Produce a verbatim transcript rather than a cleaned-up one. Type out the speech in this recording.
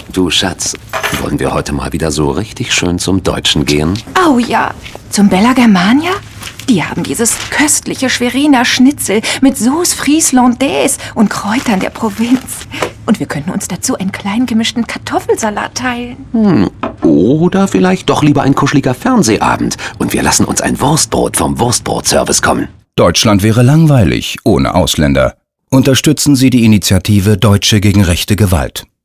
Du Schatz, wollen wir heute mal wieder so richtig schön zum Deutschen gehen? Oh ja, zum Bella Germania? Die haben dieses köstliche Schweriner Schnitzel mit Sauce Frieslandaise und Kräutern der Provinz. Und wir könnten uns dazu einen klein gemischten Kartoffelsalat teilen. Hm. Oder vielleicht doch lieber ein kuscheliger Fernsehabend und wir lassen uns ein Wurstbrot vom Wurstbrotservice kommen. Deutschland wäre langweilig ohne Ausländer. Unterstützen Sie die Initiative Deutsche gegen rechte Gewalt.